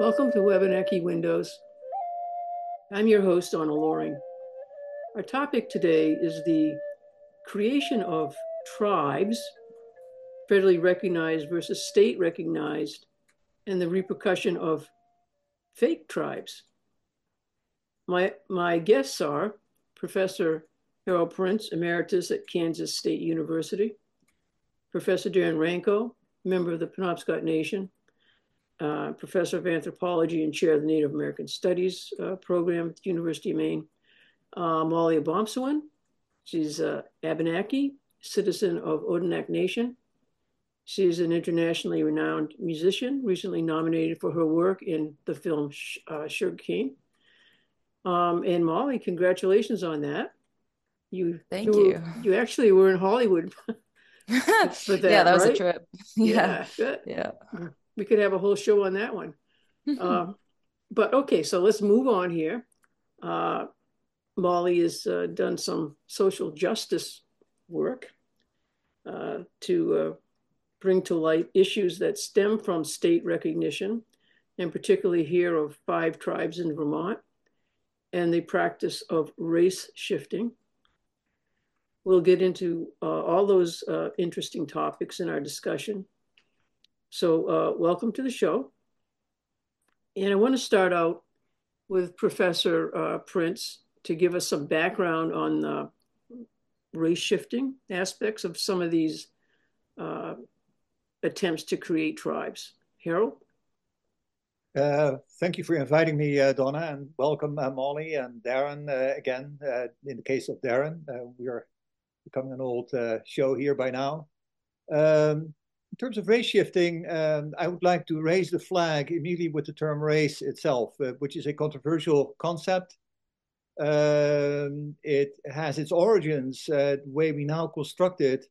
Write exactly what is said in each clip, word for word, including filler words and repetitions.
Welcome to Wabanaki Windows. I'm your host, Donna Loring. Our topic today is the creation of tribes, federally recognized versus state recognized, and the repercussion of fake tribes. My, my guests are Professor Harold Prince, Emeritus at Kansas State University, Professor Darren Ranco, member of the Penobscot Nation, Uh, professor of anthropology and chair of the Native American Studies uh, program at the University of Maine. Uh, Molly Abomsawin, she's uh, Abenaki, citizen of Odanak Nation. She is an internationally renowned musician, recently nominated for her work in the film uh, Sugar Cane. Um, and Molly, congratulations on that. You, Thank you, you. you actually were in Hollywood for that, Yeah, that was a right? trip. Yeah. Yeah, good. Yeah. We could have a whole show on that one. Uh, but okay, so let's move on here. Uh, Molly has uh, done some social justice work uh, to uh, bring to light issues that stem from state recognition, and particularly here of five tribes in Vermont, and the practice of race shifting. We'll get into uh, all those uh, interesting topics in our discussion. So uh, welcome to the show. And I want to start out with Professor uh, Prince to give us some background on the race shifting aspects of some of these uh, attempts to create tribes. Harold? Uh, thank you for inviting me, uh, Donna, and welcome uh, Molly and Darren uh, again. Uh, in the case of Darren, uh, we are becoming an old uh, show here by now. Um, in terms of race shifting, um, I would like to raise the flag immediately with the term race itself, uh, which is a controversial concept. Um, it has its origins, uh, the way we now construct it,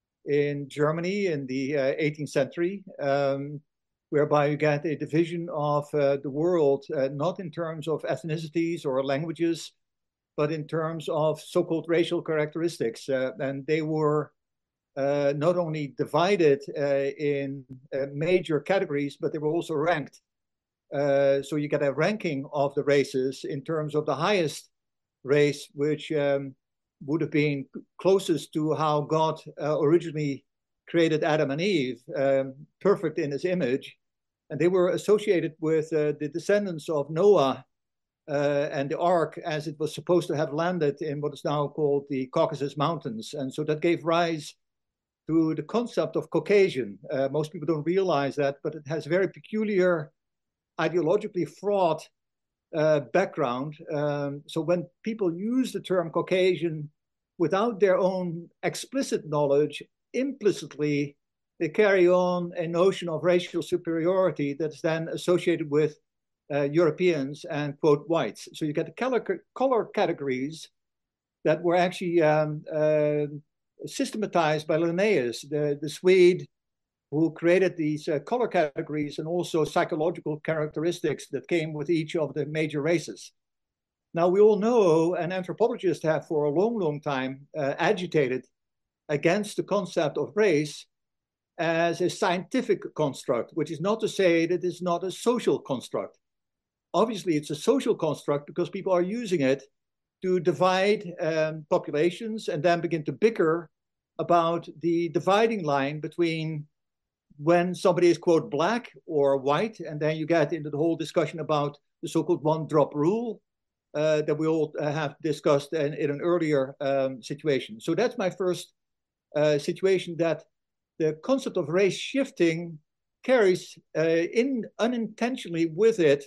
in Germany in the uh, eighteenth century, um, whereby you get a division of uh, the world, uh, not in terms of ethnicities or languages, but in terms of so-called racial characteristics. Uh, and they were uh, not only divided uh, in uh, major categories, but they were also ranked. Uh, so you get a ranking of the races in terms of the highest race, which um, would have been closest to how God uh, originally created Adam and Eve, um, perfect in his image. And they were associated with uh, the descendants of Noah uh, and the ark, as it was supposed to have landed in what is now called the Caucasus Mountains. And so that gave rise to the concept of Caucasian. Uh, most people don't realize that, but it has very peculiar, ideologically fraught uh, background. Um, so when people use the term Caucasian without their own explicit knowledge, implicitly they carry on a notion of racial superiority that's then associated with uh, Europeans and, quote, whites. So you get the color, color categories that were actually um, uh, systematized by Linnaeus, the, the Swede who created these uh, color categories and also psychological characteristics that came with each of the major races. Now, we all know, and anthropologists have for a long, long time uh, agitated against the concept of race as a scientific construct, which is not to say that it's not a social construct. Obviously, it's a social construct because people are using it to divide um, populations and then begin to bicker about the dividing line between when somebody is, quote, black or white, and then you get into the whole discussion about the so-called one-drop rule uh, that we all uh, have discussed in, in an earlier um, situation. So that's my first uh, situation, that the concept of race shifting carries uh, in unintentionally with it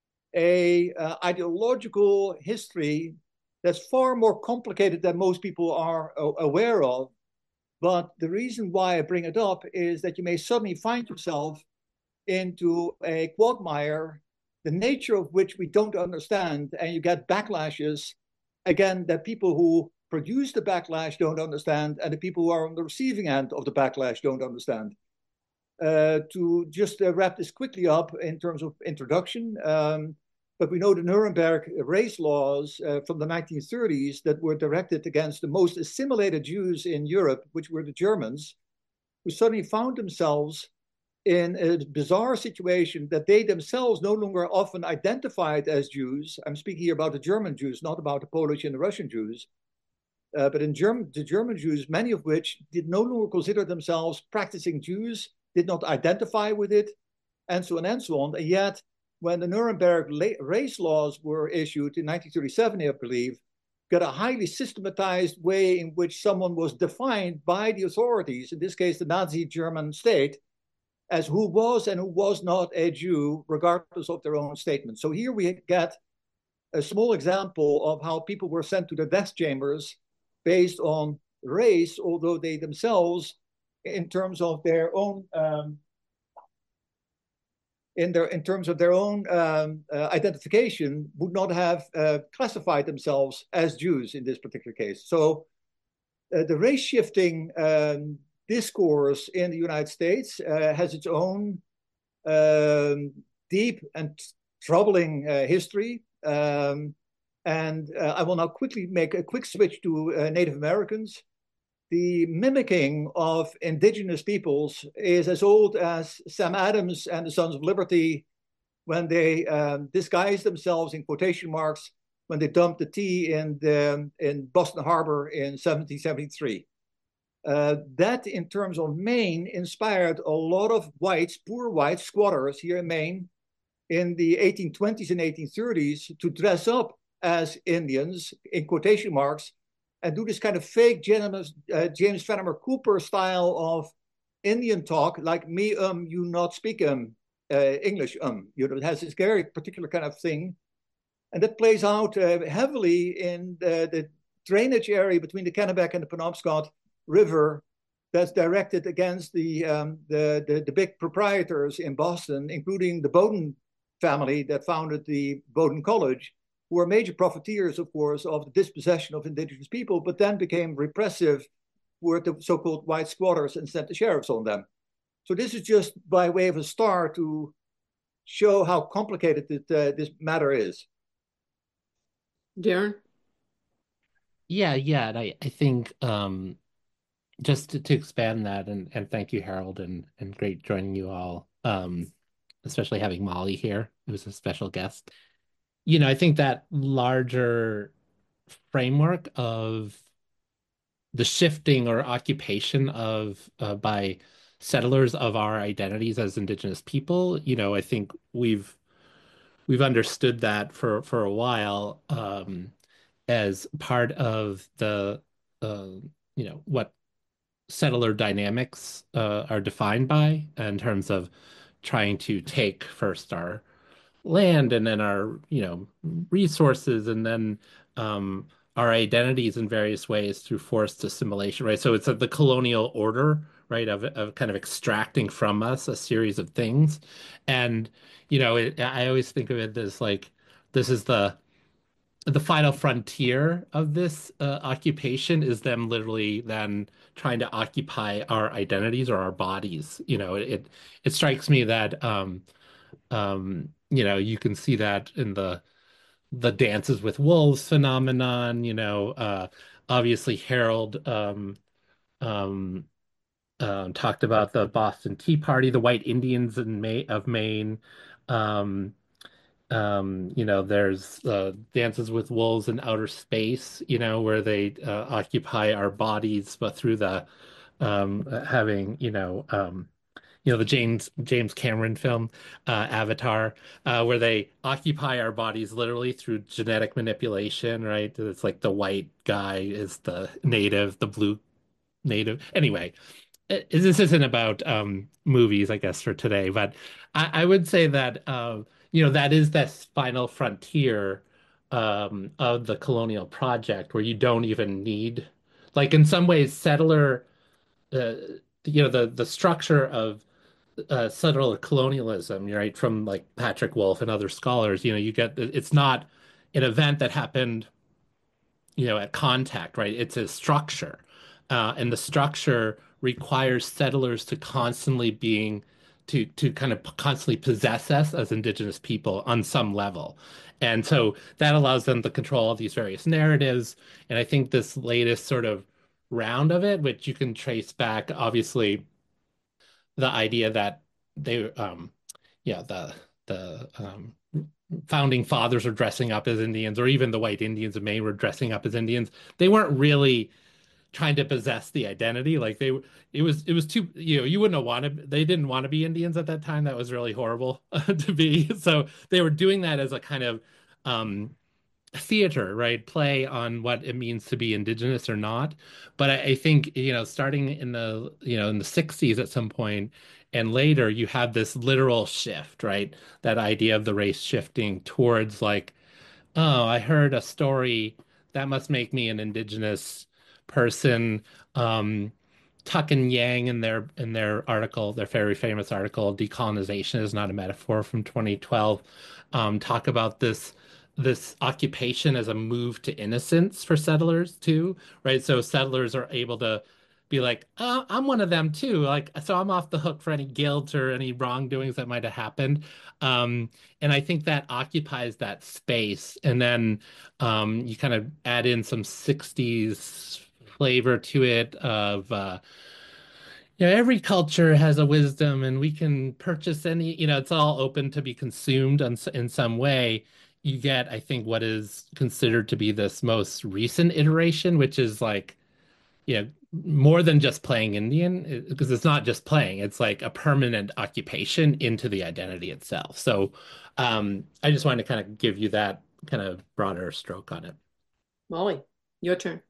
a uh, ideological history that's far more complicated than most people are uh, aware of. But the reason why I bring it up is that you may suddenly find yourself into a quagmire, the nature of which we don't understand, and you get backlashes, again, that people who produce the backlash don't understand, and the people who are on the receiving end of the backlash don't understand. Uh, to just uh, wrap this quickly up in terms of introduction, um, but we know the Nuremberg race laws uh, from the nineteen thirties that were directed against the most assimilated Jews in Europe, which were the Germans, who suddenly found themselves in a bizarre situation that they themselves no longer often identified as Jews. I'm speaking here about the German Jews, not about the Polish and the Russian Jews. Uh, but in German, the German Jews, many of which did no longer consider themselves practicing Jews, did not identify with it, and so on and so on. And yet, when the Nuremberg race laws were issued in nineteen thirty-seven, I believe, got a highly systematized way in which someone was defined by the authorities, in this case, the Nazi German state, as who was and who was not a Jew, regardless of their own statement. So here we get a small example of how people were sent to the death chambers based on race, although they themselves, in terms of their own, um, in their in terms of their own um, uh, identification, would not have uh, classified themselves as Jews in this particular case. So uh, the race shifting um, discourse in the United States uh, has its own um, deep and troubling uh, history. Um, and uh, I will now quickly make a quick switch to uh, Native Americans. The mimicking of indigenous peoples is as old as Sam Adams and the Sons of Liberty, when they um, disguised themselves in quotation marks when they dumped the tea in, the, in Boston Harbor in seventeen seventy-three. Uh, that, in terms of Maine, inspired a lot of whites, poor white squatters here in Maine in the eighteen twenties and eighteen thirties to dress up as Indians, in quotation marks, and do this kind of fake James, uh, James Fenimore Cooper style of Indian talk, like me, um, you not speak um, uh, English, um. You know, it has this very particular kind of thing. And that plays out uh, heavily in the, the drainage area between the Kennebec and the Penobscot River that's directed against the, um, the, the, the big proprietors in Boston, including the Bowdoin family that founded the Bowdoin College, who were major profiteers, of course, of the dispossession of indigenous people, but then became repressive with the so-called white squatters and sent the sheriffs on them. So this is just by way of a start to show how complicated it, uh, this matter is. Darren? Yeah, yeah. And I, I think um, just to, to expand that, and, and thank you, Harold, and, and great joining you all, um, especially having Molly here, who was a special guest. You know, I think that larger framework of the shifting or occupation of uh, by settlers of our identities as Indigenous people, you know, I think we've we've understood that for for a while um, as part of the uh, you know what settler dynamics uh, are defined by in terms of trying to take first our land and then our, you know, resources and then um, our identities in various ways through forced assimilation, right? So it's a, the colonial order, right, of, of kind of extracting from us a series of things. And, you know, it, I always think of it as like, this is the the final frontier of this uh, occupation is them literally then trying to occupy our identities or our bodies. You know, it it strikes me that um, um, you know, you can see that in the the dances with wolves phenomenon, you know, uh, obviously Harold um, um, um, talked about the Boston Tea Party, the White Indians in May of Maine. Um, um, you know, there's uh, Dances with Wolves in Outer Space, you know, where they uh, occupy our bodies, but through the um, having, you know, um, you know, the James James Cameron film, uh, Avatar, uh, where they occupy our bodies literally through genetic manipulation, right? It's like the white guy is the native, the blue native. Anyway, it- this isn't about um, movies, I guess, for today, but I, I would say that uh, you know that is this final frontier um, of the colonial project, where you don't even need, like, in some ways, settler, uh, you know, the the structure of uh, settler colonialism, right, from like Patrick Wolf and other scholars, you know, you get it's not an event that happened, you know, at contact, right? It's a structure. Uh, and the structure requires settlers to constantly being to to kind of constantly possess us as indigenous people on some level. And so that allows them to control all these various narratives. And I think this latest sort of round of it, which you can trace back, obviously, the idea that they um yeah the the um founding fathers are dressing up as Indians, or even the white Indians of Maine were dressing up as Indians. They weren't really trying to possess the identity. Like they, it was, it was too, you know, you wouldn't have wanted, they didn't want to be Indians at that time. That was really horrible to be. So they were doing that as a kind of um, theater, right? Play on what it means to be indigenous or not. But I, I think, you know, starting in the, you know, in the sixties at some point and later, you have this literal shift, right? That idea of the race shifting towards like, oh, I heard a story that must make me an indigenous person. Um, Tuck and Yang in their in their article, their very famous article, "Decolonization is Not a Metaphor" from twenty twelve, um, talk about this this occupation as a move to innocence for settlers too, right? So settlers are able to be like, oh, I'm one of them too. Like, so I'm off the hook for any guilt or any wrongdoings that might have happened. Um, and I think that occupies that space. And then um, you kind of add in some sixties flavor to it of uh, you know, every culture has a wisdom and we can purchase any, you know, it's all open to be consumed in, in some way. You get, I think, what is considered to be this most recent iteration, which is like, you know, more than just playing Indian, because it's not just playing, it's like a permanent occupation into the identity itself. So um, I just wanted to kind of give you that kind of broader stroke on it. Molly, your turn.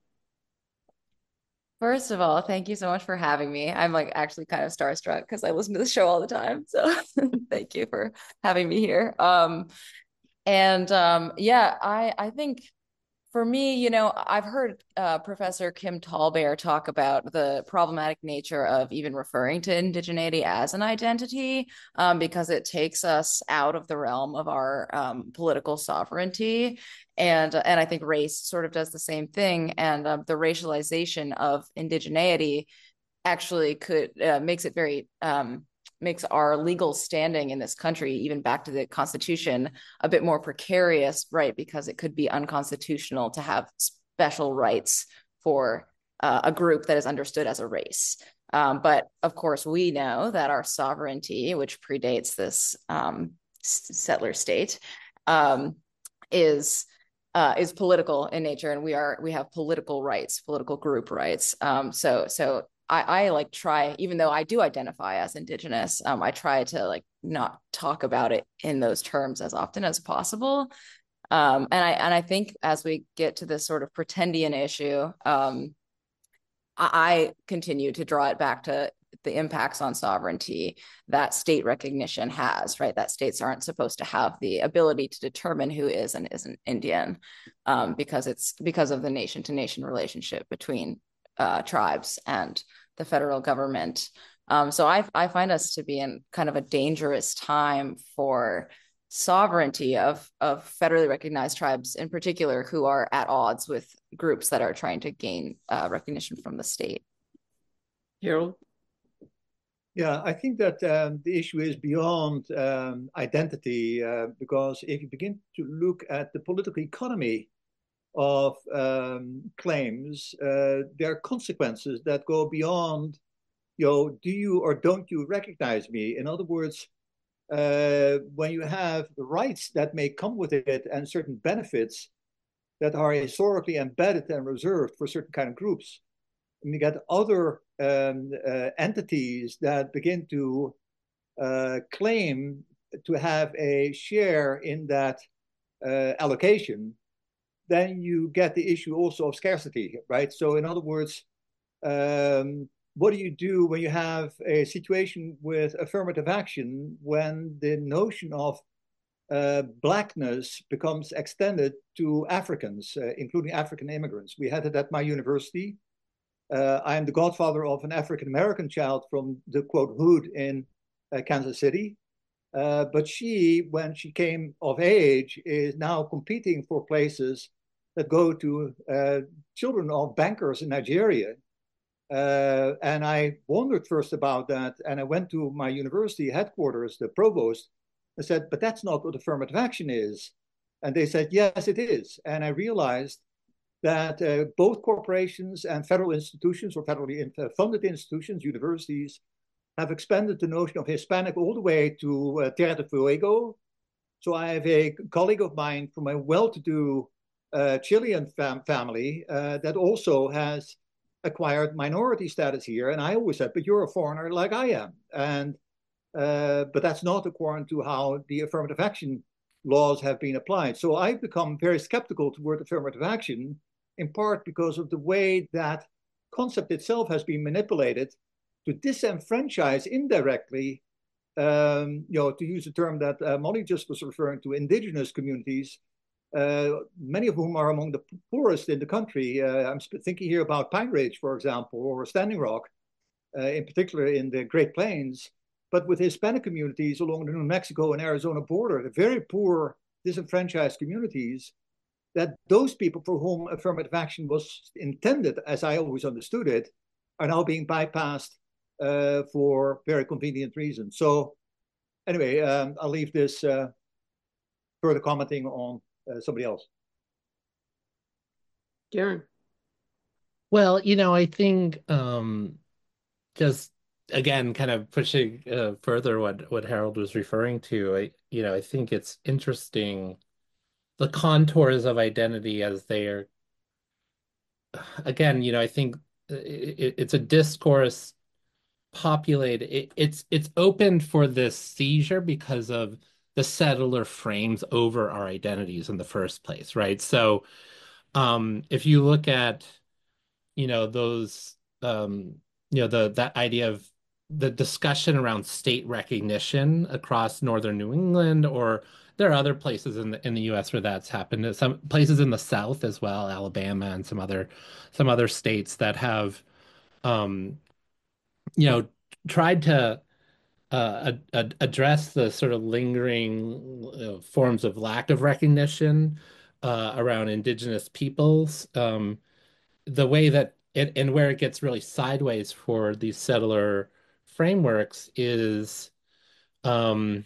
First of all, thank you so much for having me. I'm like actually kind of starstruck because I listen to the show all the time. So thank you for having me here. Um, and um, yeah, I I think for me, you know, I've heard uh, Professor Kim Tallbear talk about the problematic nature of even referring to indigeneity as an identity, um, because it takes us out of the realm of our um, political sovereignty. And, and I think race sort of does the same thing. And uh, the racialization of indigeneity actually could uh, makes it very um, makes our legal standing in this country, even back to the Constitution, a bit more precarious, right? Because it could be unconstitutional to have special rights for uh, a group that is understood as a race. Um, but of course, we know that our sovereignty, which predates this um, settler state, um, is uh, is political in nature, and we are we have political rights, political group rights. Um, so so. I, I like try, even though I do identify as indigenous, um, I try to like not talk about it in those terms as often as possible. Um, and I and I think as we get to this sort of pretendian issue, um, I, I continue to draw it back to the impacts on sovereignty that state recognition has, right? That states aren't supposed to have the ability to determine who is and isn't Indian, um, because it's because of the nation to nation relationship between uh, tribes and the federal government. Um, so I, I find us to be in kind of a dangerous time for sovereignty of, of federally recognized tribes in particular, who are at odds with groups that are trying to gain uh, recognition from the state. Harold? Yeah, I think that um, the issue is beyond um, identity, uh, because if you begin to look at the political economy of um, claims, uh, there are consequences that go beyond, you know, do you or don't you recognize me? In other words, uh, when you have rights that may come with it and certain benefits that are historically embedded and reserved for certain kind of groups, and you get other um, uh, entities that begin to uh, claim to have a share in that uh, allocation, then you get the issue also of scarcity, right? So in other words, um, what do you do when you have a situation with affirmative action when the notion of uh, blackness becomes extended to Africans, uh, including African immigrants? We had it at my university. Uh, I am the godfather of an African-American child from the, quote, hood in uh, Kansas City. Uh, but she, when she came of age, is now competing for places that go to uh, children of bankers in Nigeria. Uh, and I wondered first about that. And I went to my university headquarters, the provost, and said, but that's not what affirmative action is. And they said, yes, it is. And I realized that uh, both corporations and federal institutions or federally funded institutions, universities, have expanded the notion of Hispanic all the way to uh, Tierra del Fuego. So I have a colleague of mine from a well-to-do uh, Chilean fam family uh, that also has acquired minority status here. And I always said, but you're a foreigner like I am. And uh, but that's not according to how the affirmative action laws have been applied. So I've become very skeptical toward affirmative action, in part because of the way that concept itself has been manipulated to disenfranchise indirectly, um, you know, to use a term that uh, Molly just was referring to, indigenous communities, uh, many of whom are among the poorest in the country. Uh, I'm thinking here about Pine Ridge, for example, or Standing Rock, uh, in particular in the Great Plains, but with Hispanic communities along the New Mexico and Arizona border, the very poor, disenfranchised communities, that those people for whom affirmative action was intended, as I always understood it, are now being bypassed uh, for very convenient reasons. So anyway, um, I'll leave this uh, further commenting on uh, somebody else. Darren. Well, you know, I think um, just again, kind of pushing uh, further what what Harold was referring to. I, you know, I think it's interesting the contours of identity as they are. Again, you know, I think it, it's a discourse populated. It, it's it's opened for this seizure because of the settler frames over our identities in the first place, right? So, um, if you look at you know those um you know the that idea of the discussion around state recognition across northern New England, or there are other places in the in the U S where that's happened. Some places in the South as well, Alabama and some other some other states that have um you know tried to uh, ad ad address the sort of lingering uh, forms of lack of recognition uh, around indigenous peoples. Um, the way that it, and where it gets really sideways for these settler frameworks is um,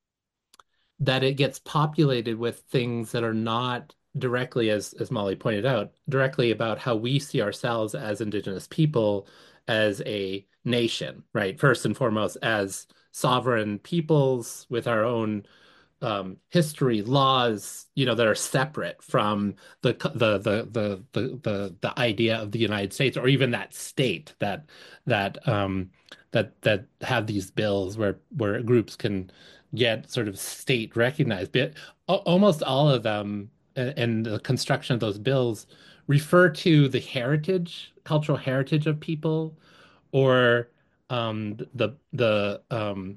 that it gets populated with things that are not directly, as as Molly pointed out, directly about how we see ourselves as Indigenous people, as a nation, right? First and foremost, as sovereign peoples with our own um, history, laws, you know, that are separate from the the the the the the the idea of the United States, or even that state that that um, that that have these bills where where groups can get sort of state recognized. But almost all of them and the construction of those bills refer to the heritage, cultural heritage of people, or um, the the um,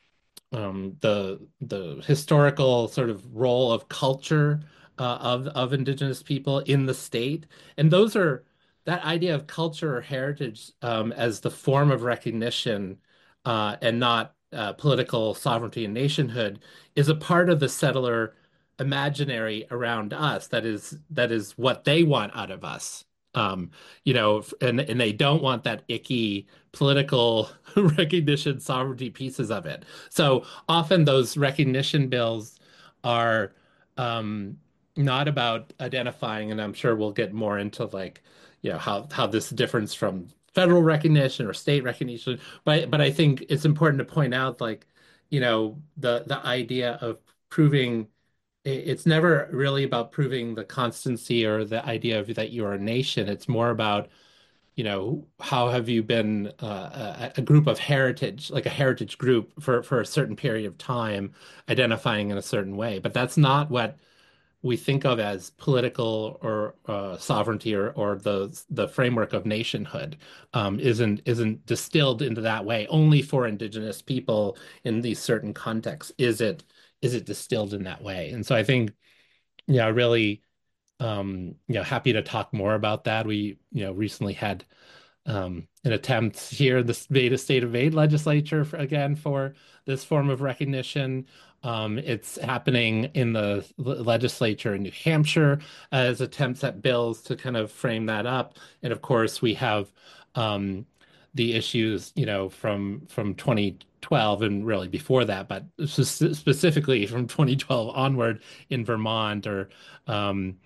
um, the the historical sort of role of culture uh, of of indigenous people in the state, and those are that idea of culture or heritage um, as the form of recognition uh, and not uh, political sovereignty and nationhood is a part of the settler imaginary around us. That is that is what they want out of us. Um, you know, and and they don't want that icky political recognition, sovereignty pieces of it. So often those recognition bills are um, not about identifying, and I'm sure we'll get more into like, you know, how how this differs from federal recognition or state recognition. But but I think it's important to point out like, you know, the the idea of proving it's never really about proving the constancy or the idea of that you're a nation. It's more about you know, how have you been uh, a, a group of heritage, like a heritage group for, for a certain period of time, identifying in a certain way. But that's not what we think of as political or uh, sovereignty or, or the the framework of nationhood um, isn't isn't distilled into that way. Only for indigenous people in these certain contexts is it is it distilled in that way. And so I think, yeah, really, um, you know, happy to talk more about that. We, you know, recently had um, an attempt here in the Nevada State of Maine legislature for, again for this form of recognition. Um, it's happening in the legislature in New Hampshire as attempts at bills to kind of frame that up. And of course, we have um, the issues, you know, from from twenty twelve and really before that, but specifically from twenty twelve onward in Vermont or um,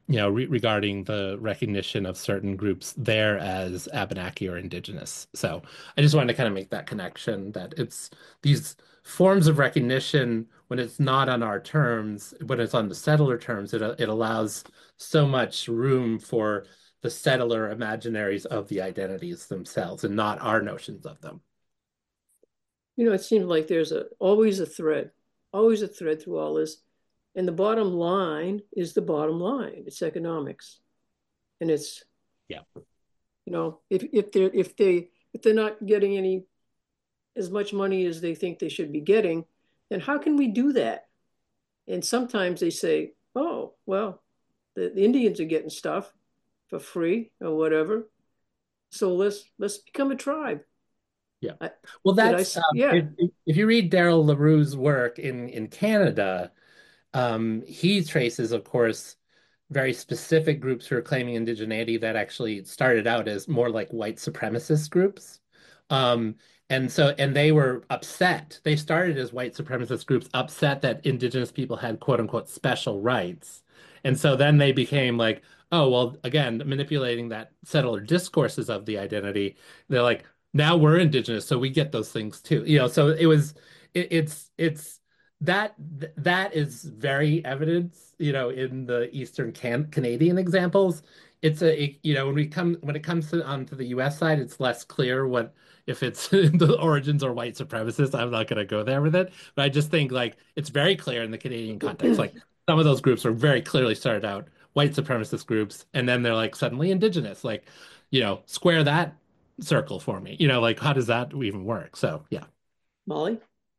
you know, re regarding the recognition of certain groups there as Abenaki or indigenous. So I just wanted to kind of make that connection that it's these forms of recognition when it's not on our terms, when it's on the settler terms, it, it allows so much room for the settler imaginaries of the identities themselves and not our notions of them. You know, it seems like there's a always a thread, always a thread through all this. And the bottom line is the bottom line. It's economics. And it's, yeah, you know, if if they're if they if they're not getting any as much money as they think they should be getting, then how can we do that? And sometimes they say, oh, well, the, the Indians are getting stuff for free or whatever. So let's let's become a tribe. Yeah. Well, that's I, um, yeah. if, if you read Daryl LaRue's work in in Canada, um, he traces, of course, very specific groups who are claiming indigeneity that actually started out as more like white supremacist groups. Um, and so, and they were upset. They started as white supremacist groups, upset that indigenous people had quote unquote special rights. And so then they became like, oh, well, again, manipulating that settler discourses of the identity. They're like, now we're indigenous, so we get those things too. You know, so it was, it, it's, it's, that that is very evident, you know, in the Eastern can Canadian examples. It's a, it, you know, when we come when it comes to onto the U S side, it's less clear what if it's the origins or white supremacists. I'm not going to go there with it, but I just think like it's very clear in the Canadian context. Like some of those groups are very clearly started out white supremacist groups, and then they're like suddenly indigenous. Like, you know, square that circle for me. You know, like how does that even work? So yeah. Molly?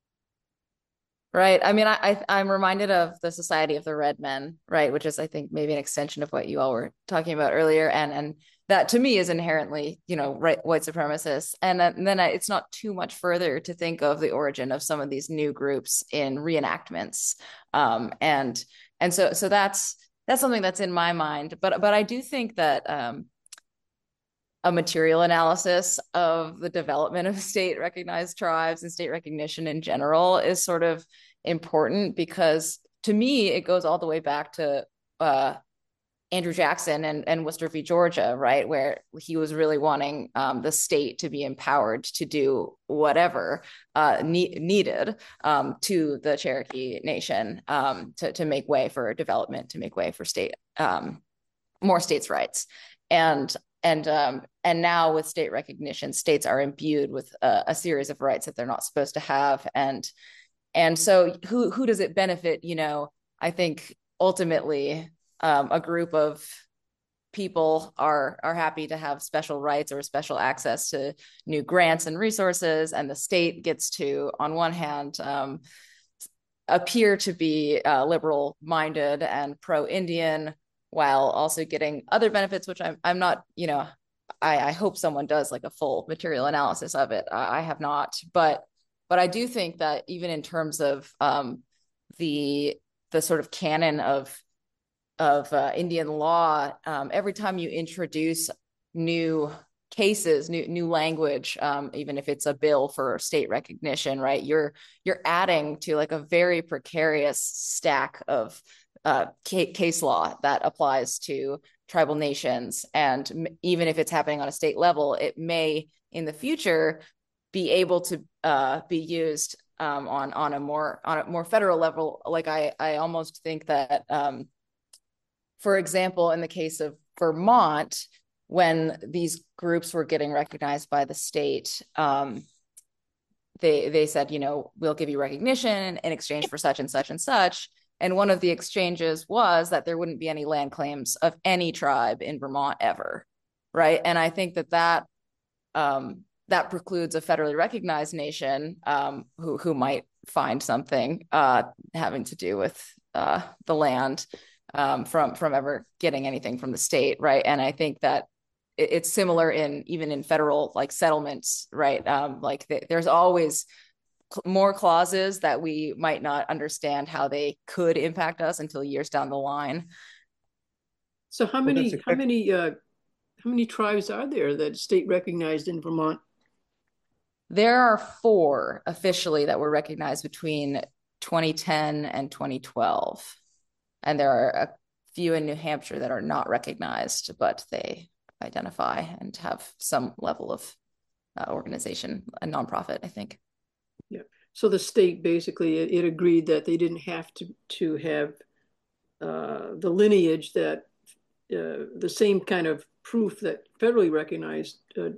Right. I mean, I, I I'm reminded of the Society of the Red Men, right, which is I think maybe an extension of what you all were talking about earlier, and and that to me is inherently, you know, right, white supremacists. And then, and then I, it's not too much further to think of the origin of some of these new groups in reenactments, um, and and so so that's that's something that's in my mind. But but I do think that um, a material analysis of the development of state recognized tribes and state recognition in general is sort of important, because to me it goes all the way back to uh, Andrew Jackson and, and Worcester v. Georgia, right, where he was really wanting um, the state to be empowered to do whatever uh, ne- needed um, to the Cherokee Nation um, to, to make way for development, to make way for state um, more states' rights. And And um, and now with state recognition, states are imbued with a, a series of rights that they're not supposed to have. And and so who who does it benefit? You know, I think ultimately um, a group of people are are happy to have special rights or special access to new grants and resources, and the state gets to, on one hand, um, appear to be uh, liberal minded and pro-Indian, while also getting other benefits, which I'm I'm not, you know, I, I hope someone does like a full material analysis of it. I, I have not, but but I do think that even in terms of um, the the sort of canon of of uh, Indian law, um, every time you introduce new cases, new new language, um, even if it's a bill for state recognition, right? You're you're adding to like a very precarious stack of uh, case law that applies to tribal nations. And even if it's happening on a state level, it may in the future be able to uh, be used um, on on a more on a more federal level. Like I I almost think that, um, for example, in the case of Vermont, when these groups were getting recognized by the state, um, they they said, you know, we'll give you recognition in exchange for such and such and such. And one of the exchanges was that there wouldn't be any land claims of any tribe in Vermont ever, right? And I think that that um, that precludes a federally recognized nation um, who who might find something uh, having to do with uh, the land um, from from ever getting anything from the state, right? And I think that it, it's similar in even in federal like settlements, right? Um, like th- there's always more clauses that we might not understand how they could impact us until years down the line. So how many well, how many uh, how many tribes are there that state recognized in Vermont? There are four officially that were recognized between twenty ten and twenty twelve, and there are a few in New Hampshire that are not recognized, but they identify and have some level of uh, organization, a nonprofit, I think. Yeah. So the state basically it, it agreed that they didn't have to to have uh, the lineage that uh, the same kind of proof that federally recognized uh,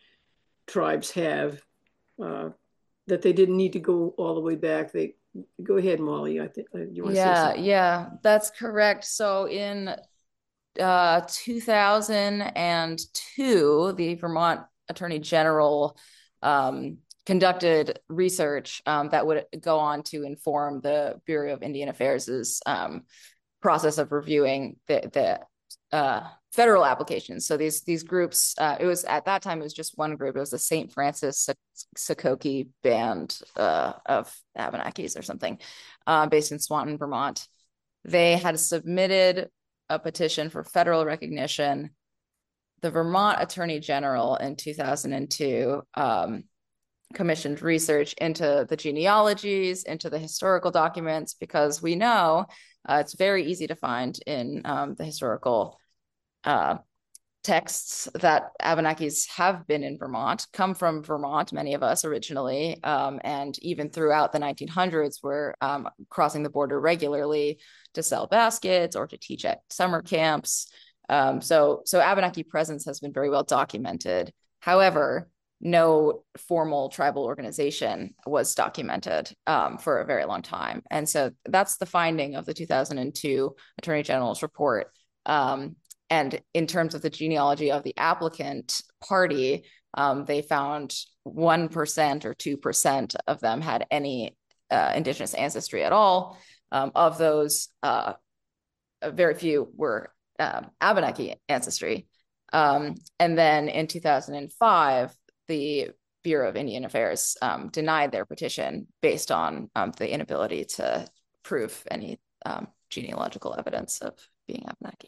tribes have. Uh, that they didn't need to go all the way back. They go ahead, Molly. I think uh, you want to yeah, say something. Yeah, that's correct. So in uh, two thousand two, the Vermont Attorney General um, conducted research um, that would go on to inform the Bureau of Indian Affairs' um, process of reviewing the, the uh, federal applications. So these these groups, uh, it was at that time, it was just one group. It was the Saint Francis Sakoki Band uh, of Abenakis or something, uh, based in Swanton, Vermont. They had submitted a petition for federal recognition. The Vermont Attorney General in two thousand two um, commissioned research into the genealogies, into the historical documents, because we know uh, it's very easy to find in um, the historical uh, texts that Abenakis have been in Vermont, come from Vermont, many of us originally, um, and even throughout the nineteen hundreds were um, crossing the border regularly to sell baskets or to teach at summer camps. Um, so, so Abenaki presence has been very well documented. However, no formal tribal organization was documented um, for a very long time. And so that's the finding of the two thousand two Attorney General's report. Um, and in terms of the genealogy of the applicant party, um, they found one percent or two percent of them had any uh, Indigenous ancestry at all. Um, of those, uh, very few were um, Abenaki ancestry. Um, and then in two thousand five, the Bureau of Indian Affairs um, denied their petition based on um, the inability to prove any um, genealogical evidence of being Abenaki.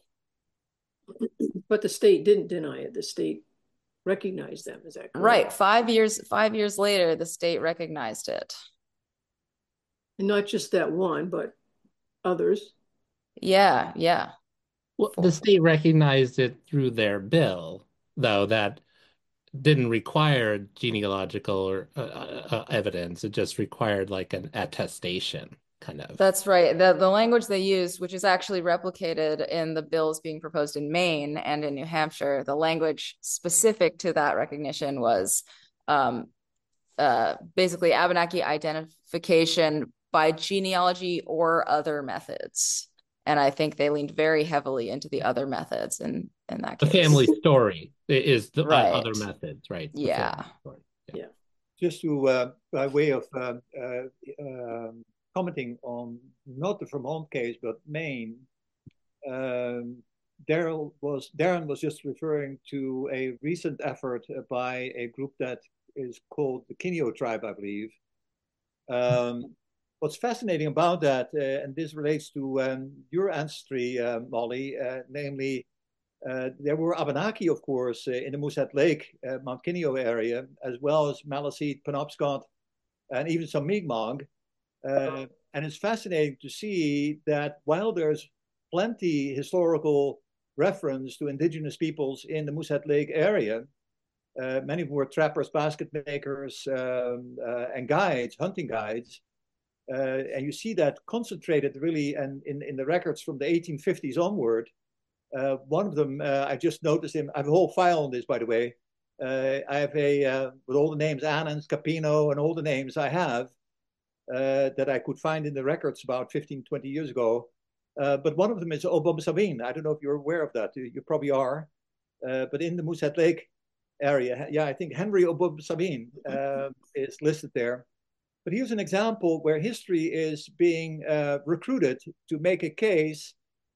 But the state didn't deny it. The state recognized them. Is that correct? Right. Five years, five years later, the state recognized it. And not just that one, but others. Yeah, yeah. Well, the state recognized it through their bill, though, that didn't require genealogical or uh, uh, evidence. It just required like an attestation, kind of. That's right. The, the language they used, which is actually replicated in the bills being proposed in Maine and in New Hampshire, the language specific to that recognition was um, uh, basically Abenaki identification by genealogy or other methods. And I think they leaned very heavily into the other methods in, in that case. The family story is the right. uh, other methods, right? The yeah. Yeah. yeah. Just to, uh, by way of uh, uh, uh, commenting on not the Vermont case, but Maine, um, Daryl was, Darren was just referring to a recent effort by a group that is called the Kineo tribe, I believe. Um, What's fascinating about that, uh, and this relates to um, your ancestry, uh, Molly, uh, namely, uh, there were Abenaki, of course, uh, in the Moosehead Lake, uh, Mount Kineo area, as well as Maliseet, Penobscot, and even some Mi'kmaq. Uh, and it's fascinating to see that while there's plenty historical reference to indigenous peoples in the Moosehead Lake area, uh, many of them were trappers, basket makers, um, uh, and guides, hunting guides. Uh, and you see that concentrated really and in, in the records from the eighteen fifties onward. Uh, one of them, uh, I just noticed him, I have a whole file on this, by the way. Uh, I have a, uh, with all the names, Anans, Capino, and all the names I have uh, that I could find in the records about fifteen, twenty years ago. Uh, but one of them is Obum Sabine. I don't know if you're aware of that. You, you probably are. Uh, but in the Moosehead Lake area, yeah, I think Henry Obum Sabine uh, is listed there. But here's an example where history is being uh, recruited to make a case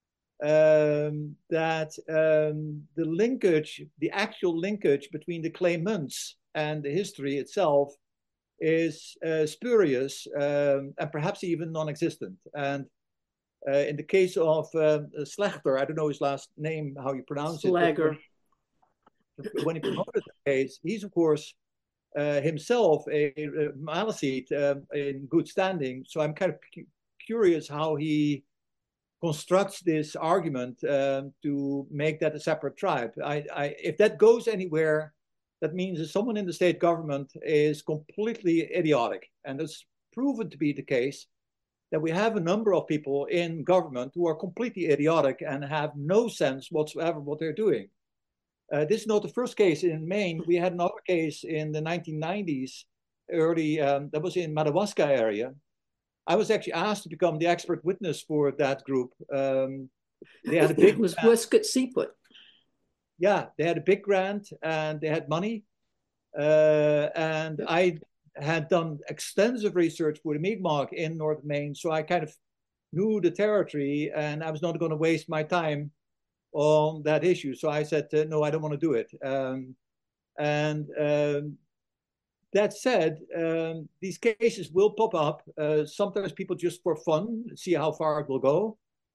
um, that um, the linkage, the actual linkage between the claimants and the history itself is uh, spurious um, and perhaps even non-existent. And uh, in the case of uh, Slechter, I don't know his last name, how you pronounce Slager. it. When he promoted the case, he's of course Uh, himself a, a Maliseet uh, in good standing. So I'm kind of cu curious how he constructs this argument um, to make that a separate tribe. I, I, if that goes anywhere, that means that someone in the state government is completely idiotic. And it's proven to be the case that we have a number of people in government who are completely idiotic and have no sense whatsoever what they're doing. Uh, this is not the first case in Maine. We had another case in the nineteen nineties, early, um, that was in Madawaska area. I was actually asked to become the expert witness for that group. Um, they had a big it was Westcott Seaput. Yeah, they had a big grant and they had money. Uh, and I had done extensive research for the Mi'kmaq in North Maine, so I kind of knew the territory, and I was not going to waste my time on that issue. So I said, uh, no, I don't want to do it. Um, and um, that said, um, these cases will pop up. Uh, sometimes people just for fun, see how far it will go.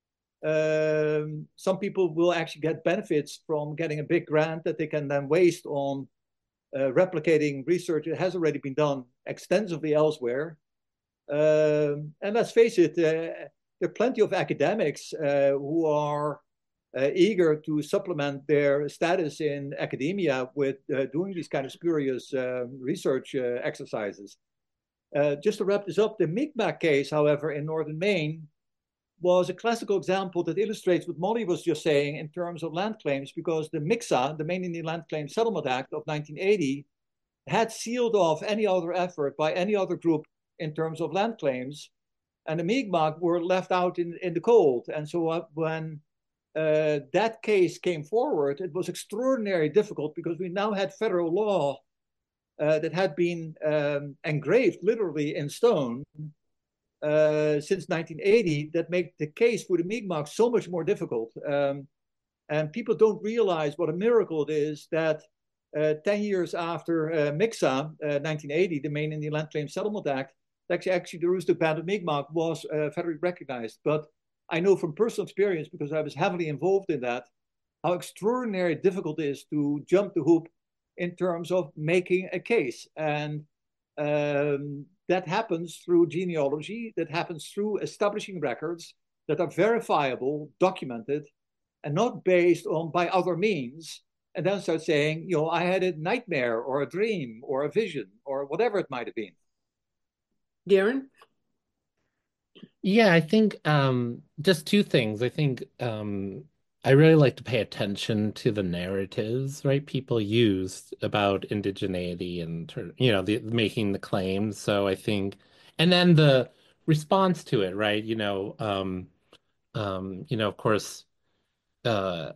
Um, some people will actually get benefits from getting a big grant that they can then waste on uh, replicating research that has already been done extensively elsewhere. Um, and let's face it, uh, there are plenty of academics uh, who are uh, eager to supplement their status in academia with uh, doing these kind of spurious uh, research uh, exercises. Uh, just to wrap this up, the Mi'kmaq case, however, in northern Maine was a classical example that illustrates what Molly was just saying in terms of land claims, because the MICSA, the Maine Indian Land Claims Settlement Act of nineteen eighty, had sealed off any other effort by any other group in terms of land claims, and the Mi'kmaq were left out in, in the cold. And so uh, when uh, that case came forward, it was extraordinarily difficult because we now had federal law uh, that had been um, engraved literally in stone uh, since nineteen eighty that made the case for the Mi'kmaq so much more difficult. Um, and people don't realize what a miracle it is that uh, ten years after uh, MICSA, uh, nineteen eighty, the Maine Indian Land Claims Settlement Act, actually, actually the Aroostook Band of Mi'kmaq was uh, federally recognized. But I know from personal experience, because I was heavily involved in that, how extraordinarily difficult it is to jump the hoop in terms of making a case. And um, that happens through genealogy, that happens through establishing records that are verifiable, documented, and not based on by other means, and then start saying, you know, I had a nightmare or a dream or a vision or whatever it might have been. Darren? Yeah, I think um, just two things. I think um, I really like to pay attention to the narratives, right? People use about indigeneity and, you know, the making the claims. So I think, and then the response to it, right? You know, um, um, you know, of course, uh,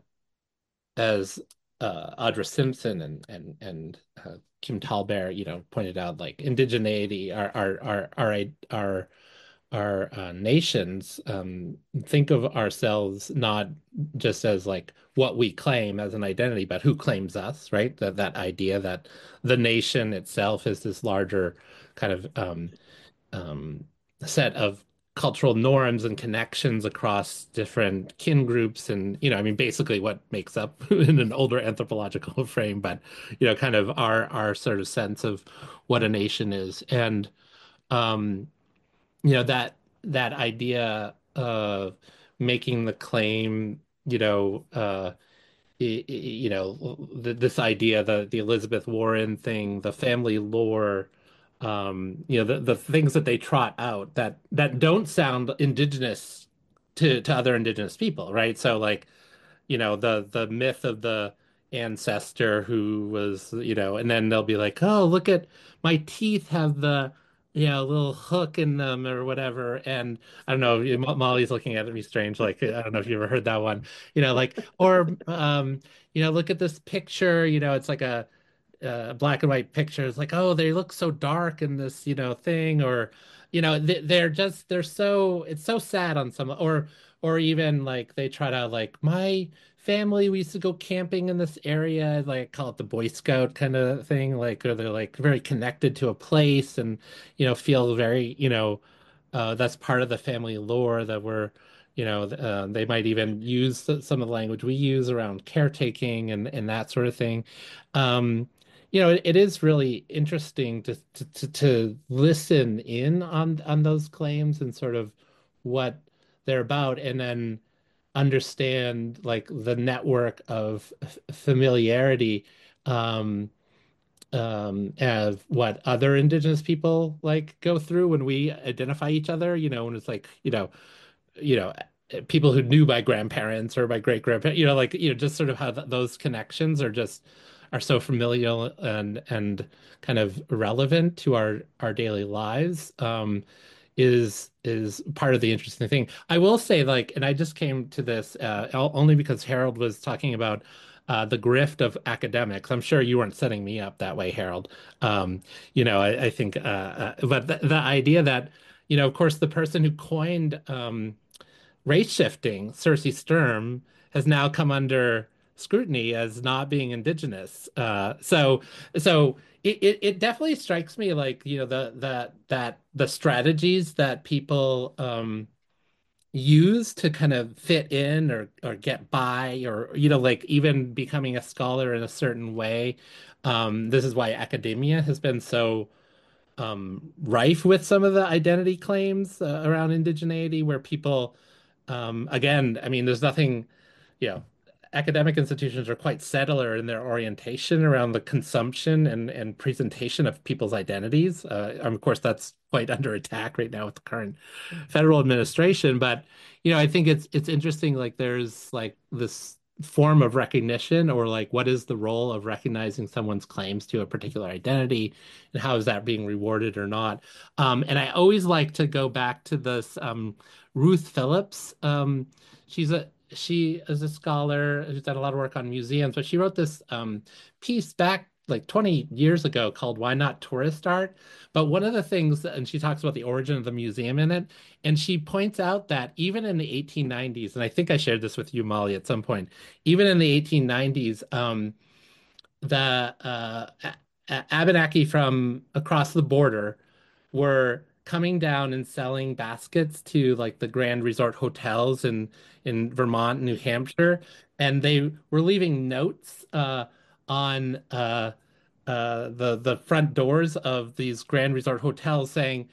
as uh, Audra Simpson and and and uh, Kim Tallbear, you know, pointed out, like indigeneity, our our our our our our uh, nations um, think of ourselves not just as like what we claim as an identity, but who claims us, right? That that idea that the nation itself is this larger kind of um, um, set of cultural norms and connections across different kin groups, and you know, I mean, basically what makes up in an older anthropological frame, but you know, kind of our our sort of sense of what a nation is, and um, you know, that that idea of making the claim, you know, uh, y- y- you know, th this idea, the the Elizabeth Warren thing, the family lore, um, you know, the the things that they trot out that that don't sound indigenous to to other indigenous people, right? So like, you know, the the myth of the ancestor who was, you know, and then they'll be like, oh, look at my teeth have the, you know, little hook in them or whatever. And I don't know, Mo- Molly's looking at me strange, like I don't know if you ever heard that one, you know, like, or um, you know, look at this picture, you know, it's like a uh, black and white pictures, like, oh, they look so dark in this, you know, thing, or, you know, they, they're just, they're so, it's so sad on some, or, or even like they try to like, my family, we used to go camping in this area, like call it the Boy Scout kind of thing, like, or they're like very connected to a place and, you know, feel very, you know, uh, that's part of the family lore that we're, you know, uh, they might even use some of the language we use around caretaking and, and that sort of thing. Um, you know, it, it is really interesting to, to to to listen in on on those claims and sort of what they're about, and then understand like the network of f- familiarity um, um, of what other indigenous people like go through when we identify each other, you know, when it's like, you know, you know, people who knew my grandparents or my great grandparents, you know, like, you know, just sort of how th those connections are just are so familial and and kind of relevant to our our daily lives. Um, is is part of the interesting thing. I will say, like, and I just came to this uh, only because Harold was talking about uh, the grift of academics. I'm sure you weren't setting me up that way, Harold. Um, you know, I, I think, uh, uh, but the, the idea that, you know, of course, the person who coined um, race shifting, Cersei Sturm, has now come under scrutiny as not being indigenous. Uh, so, so it, it it definitely strikes me like, you know, the the that the strategies that people um, use to kind of fit in or or get by, or you know, like even becoming a scholar in a certain way. Um, this is why academia has been so um, rife with some of the identity claims uh, around indigeneity, where people, um, again, I mean, there's nothing, you know, academic institutions are quite settler in their orientation around the consumption and, and presentation of people's identities. Uh, of course, that's quite under attack right now with the current federal administration. But, you know, I think it's it's interesting, like there's like this form of recognition, or like what is the role of recognizing someone's claims to a particular identity, and how is that being rewarded or not. Um, and I always like to go back to this um, Ruth Phillips. Um, she's a she is a scholar who's done a lot of work on museums, but she wrote this um, piece back like twenty years ago called "Why Not Tourist Art?" But one of the things, and she talks about the origin of the museum in it, and she points out that even in the eighteen nineties, and I think I shared this with you, Molly, at some point, even in the eighteen nineties, um, the uh, Abenaki from across the border were coming down and selling baskets to like the Grand Resort hotels in in Vermont, New Hampshire, and they were leaving notes uh, on uh, uh, the the front doors of these Grand Resort hotels saying,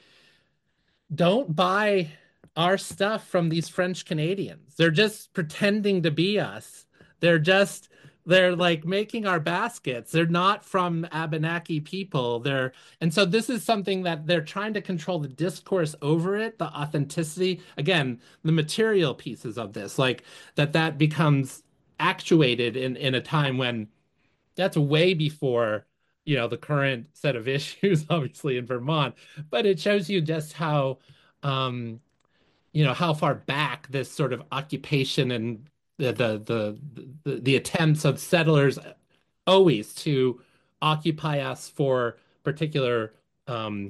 don't buy our stuff from these French Canadians. They're just pretending to be us. They're just they're like making our baskets. They're not from Abenaki people. They're and so this is something that they're trying to control the discourse over it, the authenticity, again, the material pieces of this, like that that becomes actuated in in a time when that's way before, you know, the current set of issues, obviously in Vermont. But it shows you just how, um, you know, how far back this sort of occupation and the the the the, the attempts of settlers always to occupy us for particular um,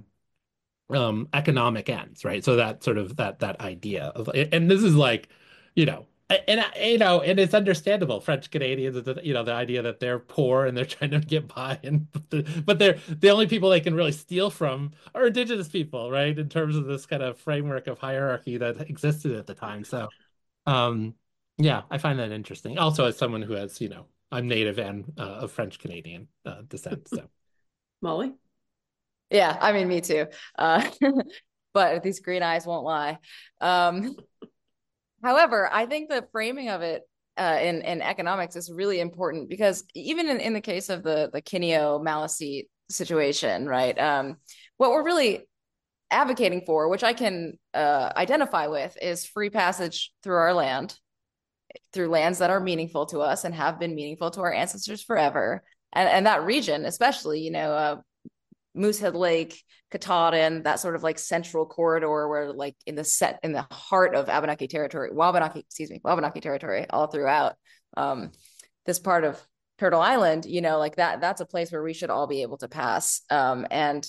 um economic ends, right? So that sort of that that idea of, and this is like, you know, and you know, and it's understandable. French Canadians, you know, the idea that they're poor and they're trying to get by, and but they're the only people they can really steal from are indigenous people, right? In terms of this kind of framework of hierarchy that existed at the time. So, um, yeah, I find that interesting. Also, as someone who has, you know, I'm native and uh, of French Canadian uh, descent. So, Molly? Yeah, I mean, me too. Uh, but these green eyes won't lie. Um, however, I think the framing of it uh, in in economics is really important, because even in, in the case of the the Kineo Maliseet situation, right? Um, what we're really advocating for, which I can uh, identify with, is free passage through our land, through lands that are meaningful to us and have been meaningful to our ancestors forever. And and that region, especially, you know, uh, Moosehead Lake, Katahdin, that sort of like central corridor where like in the set in the heart of Abenaki territory, Wabanaki, excuse me, Wabanaki territory, all throughout um, this part of Turtle Island, you know, like that, that's a place where we should all be able to pass. Um, and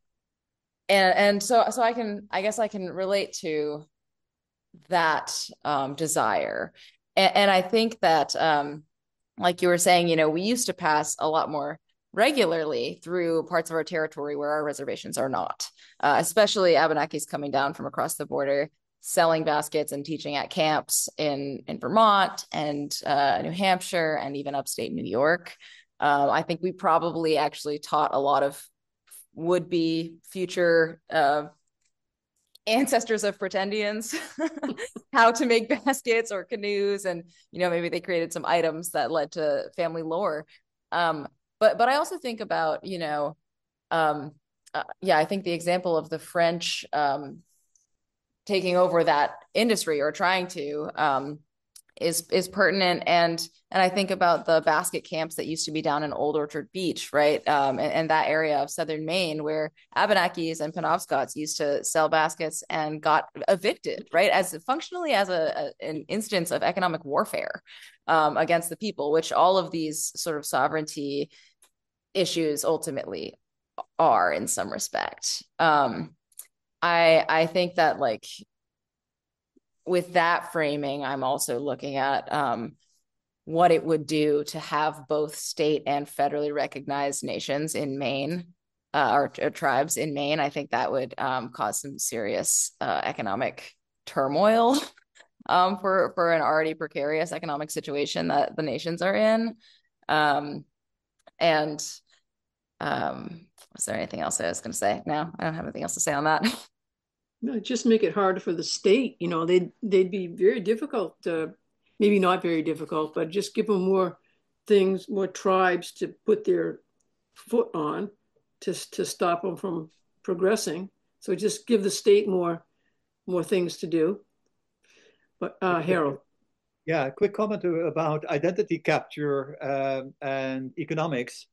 and and so so I can, I guess I can relate to that um, desire. And, and I think that um, like you were saying, you know, we used to pass a lot more regularly through parts of our territory where our reservations are not, uh, especially Abenakis coming down from across the border, selling baskets and teaching at camps in, in Vermont and uh, New Hampshire and even upstate New York. Uh, I think we probably actually taught a lot of would-be future uh, ancestors of pretendians how to make baskets or canoes, and you know maybe they created some items that led to family lore. Um, but but I also think about you know um, uh, yeah, I think the example of the French um, taking over that industry or trying to um, is is pertinent. And and I think about the basket camps that used to be down in Old Orchard Beach, right? Um, and, and that area of southern Maine where Abenakis and Penobscots used to sell baskets and got evicted, right? As functionally as a, a an instance of economic warfare um, against the people, which all of these sort of sovereignty issues ultimately are in some respect. Um, I I think that like with that framing, I'm also looking at um, what it would do to have both state and federally recognized nations in Maine, uh, or, or tribes in Maine. I think that would um, cause some serious uh, economic turmoil um, for for an already precarious economic situation that the nations are in. Um, and um, was there anything else I was going to say? No, I don't have anything else to say on that. No, just make it harder for the state. You know, they'd they'd be very difficult. Uh, maybe not very difficult, but just give them more things, more tribes to put their foot on to to stop them from progressing. So just give the state more more things to do. But uh, Harold. Yeah, a quick comment about identity capture um, and economics.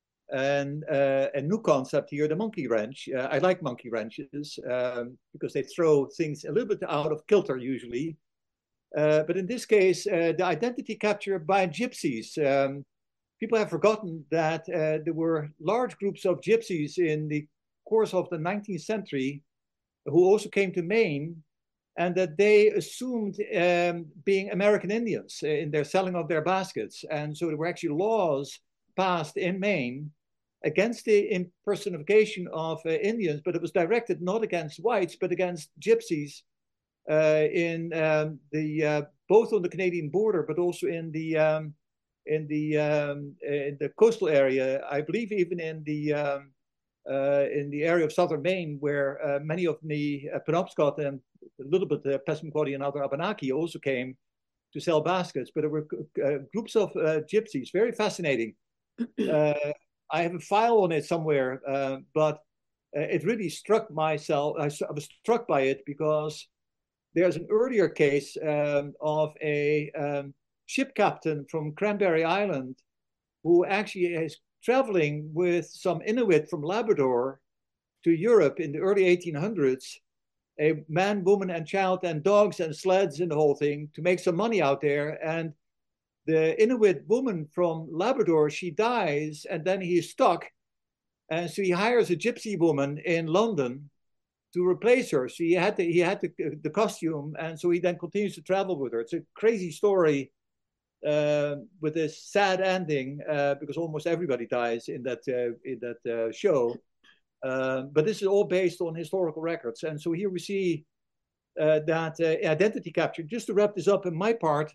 And uh, a new concept here, the monkey wrench. Uh, I like monkey wrenches um, because they throw things a little bit out of kilter usually. Uh, but in this case, uh, the identity capture by gypsies. Um, people have forgotten that uh, there were large groups of gypsies in the course of the nineteenth century who also came to Maine, and that they assumed um, being American Indians in their selling of their baskets. And so there were actually laws passed in Maine against the impersonification of uh, Indians, but it was directed not against whites, but against gypsies uh, in um, the uh, both on the Canadian border, but also in the um, in the um, in the coastal area. I believe even in the um, uh, in the area of southern Maine, where uh, many of the uh, Penobscot and a little bit uh, Passamaquoddy and other Abenaki also came to sell baskets. But there were uh, groups of uh, gypsies, very fascinating. Uh, I have a file on it somewhere, uh, but uh, it really struck myself. I, I was struck by it because there's an earlier case um, of a um, ship captain from Cranberry Island who actually is traveling with some Inuit from Labrador to Europe in the early eighteen hundreds, a man, woman, and child, and dogs and sleds and the whole thing to make some money out there. And the Inuit woman from Labrador, she dies, and then he's stuck. And so he hires a gypsy woman in London to replace her. So he had the, he had the, the costume, and so he then continues to travel with her. It's a crazy story uh, with this sad ending uh, because almost everybody dies in that uh, in that uh, show. Uh, but this is all based on historical records, and so here we see uh, that uh, identity capture. Just to wrap this up in my part.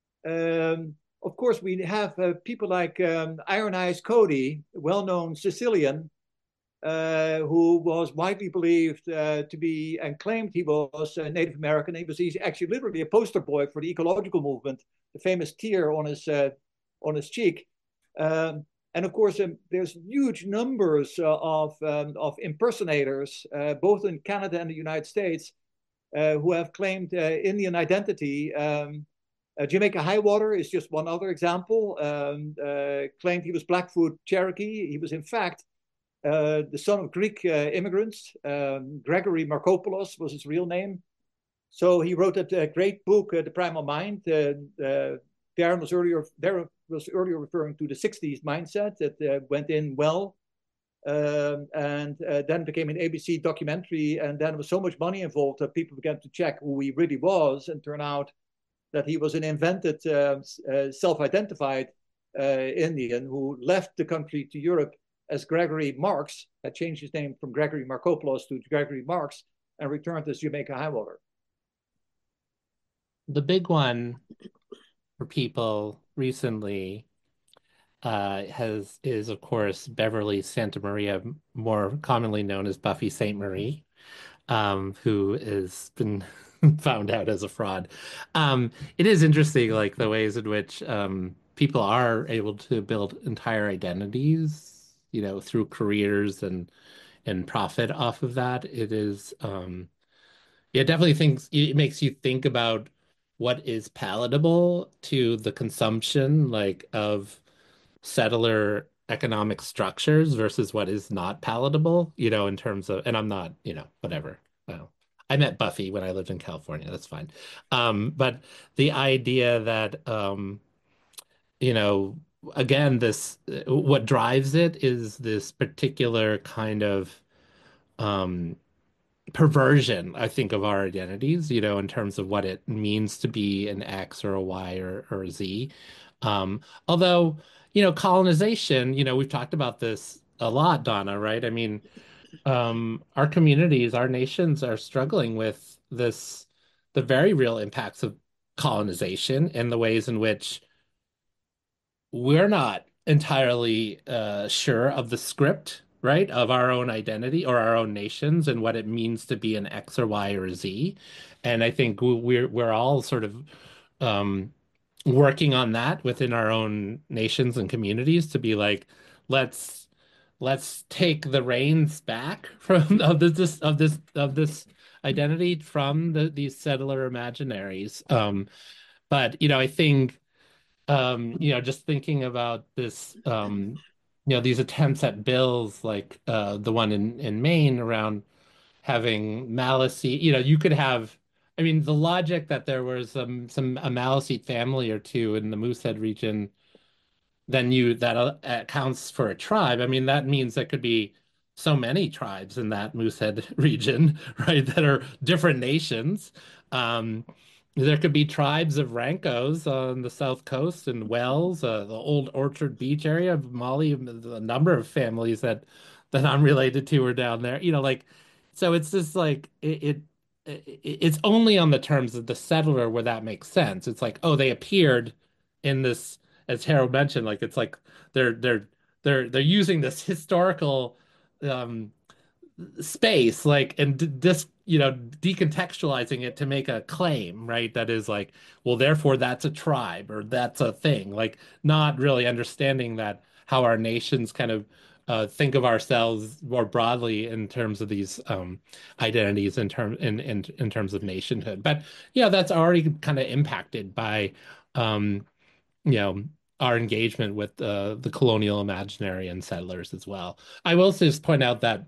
Um, of course, we have uh, people like um, Iron Eyes Cody, well-known Sicilian, uh, who was widely believed uh, to be and claimed he was uh, Native American. He was he's actually literally a poster boy for the ecological movement, the famous tear on his uh, on his cheek. Um, and of course, um, there's huge numbers uh, of um, of impersonators, uh, both in Canada and the United States, uh, who have claimed uh, Indian identity. Um, Uh, Jamaica Highwater is just one other example. Um, uh, claimed he was Blackfoot Cherokee. He was, in fact, uh, the son of Greek uh, immigrants. Um, Gregory Markopoulos was his real name. So he wrote a, a great book, uh, The Primal Mind. Uh, uh, Darren was earlier Darren was earlier referring to the sixties mindset that uh, went in well, um, and uh, then became an A B C documentary. And then there was so much money involved that people began to check who he really was, and turn out that he was an invented, uh, uh, self-identified uh, Indian who left the country to Europe as Gregory Marks, had changed his name from Gregory Markopoulos to Gregory Marks, and returned as Jamaica Highwater. The big one for people recently uh, has is, of course, Beverly Santa Maria, more commonly known as Buffy Sainte Marie. um, who has been found out as a fraud. Um, it is interesting, like the ways in which um, people are able to build entire identities, you know, through careers and and profit off of that. It is, um, yeah, definitely thinks it makes you think about what is palatable to the consumption, like of settler economic structures versus what is not palatable, you know, in terms of, and I'm not, you know, whatever. Well, I met Buffy when I lived in California. That's fine. Um, but the idea that, um, you know, again, this, what drives it is this particular kind of, um, perversion, I think, of our identities, you know, in terms of what it means to be an X or a Y or, or a Z. Um, although, you know, colonization, you know, we've talked about this a lot, Donna, right? I mean, um, our communities, our nations are struggling with this, the very real impacts of colonization and the ways in which we're not entirely uh, sure of the script, right, of our own identity or our own nations and what it means to be an X or Y or Z. And I think we're we're all sort of um, working on that within our own nations and communities to be like, let's let's take the reins back from of this of this of this identity from the, these settler imaginaries. Um, but you know, I think um, you know, just thinking about this, um, you know, these attempts at bills like uh, the one in, in Maine around having Maliseet, you know, you could have, I mean, the logic that there was um, some a Maliseet family or two in the Moosehead region, then you that uh, accounts for a tribe. I mean, that means there could be so many tribes in that Moosehead region, right, that are different nations. Um, there could be tribes of Rankos on the south coast and Wells, uh, the old Orchard Beach area of Mali. The number of families that that I'm related to are down there. You know, like so. It's just like it, it it's only on the terms of the settler where that makes sense. It's like, oh, they appeared in this, as Harold mentioned, like it's like they're they're they're they're using this historical um space, like, and d- dis you know decontextualizing it to make a claim, right? That is like, well, therefore that's a tribe or that's a thing, like not really understanding that how our nations kind of uh, think of ourselves more broadly in terms of these um, identities in term in, in in terms of nationhood. But yeah, that's already kind of impacted by um, you know our engagement with uh, the colonial imaginary and settlers as well. I will just point out that